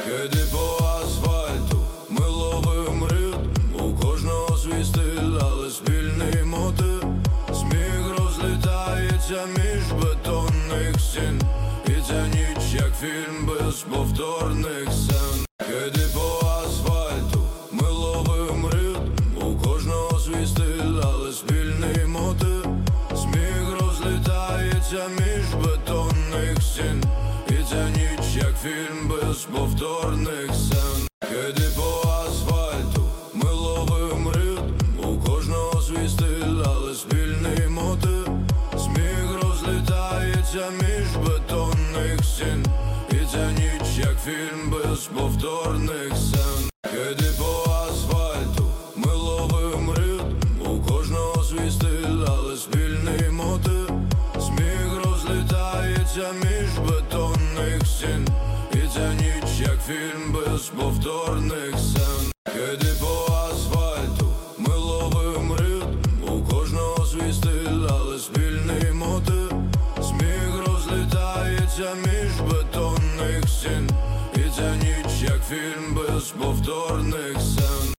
Іди по асфальту, ми ловим ритм, у кожного свій стиль, але спільний мотив. Сміх розлітається між бетонних стін, і ця ніч як фільм без повторних сцен. Іди по асфальту, ми ловим ритм, у кожного свій стиль, але спільний мотив. Сміх розлітається між бетонних стін, і ця ніч як фільм без повторних сцен. Іди по асфальту, ми ловим ритм, у кожного свій стиль, але спільний мотив. Сміх розлітається між бетонних стін, і ця ніч як фільм без повторних сцен. Іди по асфальту, ми ловим ритм, у кожного свій стиль, але спільний мотив. Сміх розлітається між бетонних стін, і ця ніч як фільм без повторних сцен. Іди по асфальту, ми ловим ритм, у кожного свій стиль, але спільний мотив. Сміх розлітається між бетонних стін, і ця ніч як фільм без повторних сцен.